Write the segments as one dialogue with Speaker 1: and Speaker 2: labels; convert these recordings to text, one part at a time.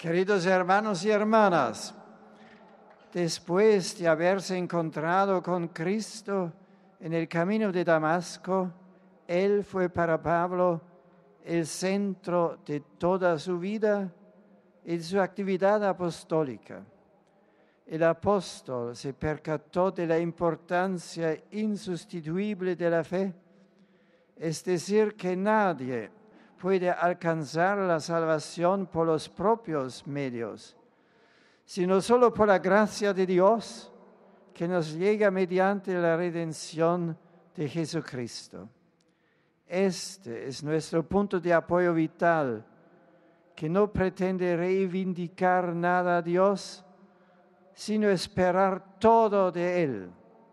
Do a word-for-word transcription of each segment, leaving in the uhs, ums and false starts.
Speaker 1: Queridos hermanos y hermanas, después de haberse encontrado con Cristo en el camino de Damasco, Él fue para Pablo el centro de toda su vida y de su actividad apostólica. El apóstol se percató de la importancia insustituible de la fe, es decir, que nadie puede alcanzar la salvación por los propios medios, sino solo por la gracia de Dios que nos llega mediante la redención de Jesucristo. Este es nuestro punto de apoyo vital, que no pretende reivindicar nada a Dios, sino esperar todo de Él.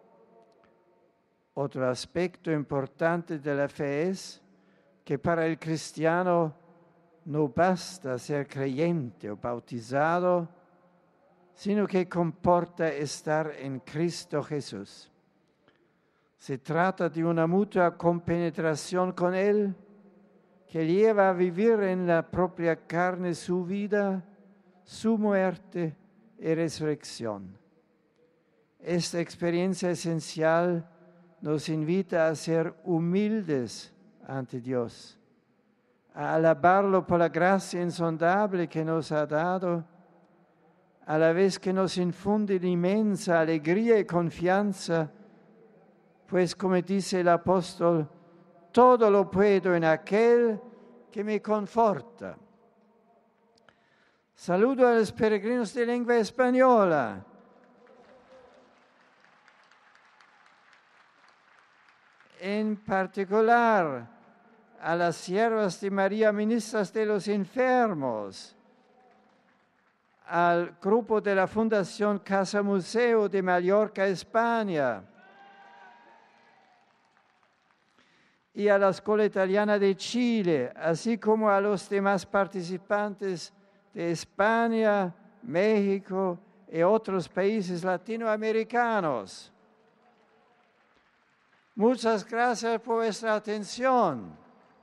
Speaker 1: Otro aspecto importante de la fe es que para el cristiano no basta ser creyente o bautizado, sino que comporta estar en Cristo Jesús. Se trata de una mutua compenetración con Él, que lleva a vivir en la propia carne su vida, su muerte y resurrección. Esta experiencia esencial nos invita a ser humildes ante Dios, a alabarlo por la gracia insondable que nos ha dado, a la vez que nos infunde inmensa alegría y confianza, pues como dice el apóstol, todo lo puedo en aquel que me conforta. Saludo a los peregrinos de lengua española. En particular a las siervas de María, ministras de los enfermos, al grupo de la Fundación Casa Museo de Mallorca, España, y a la Escuela Italiana de Chile, así como a los demás participantes de España, México y otros países latinoamericanos. Muchas gracias por vuestra atención.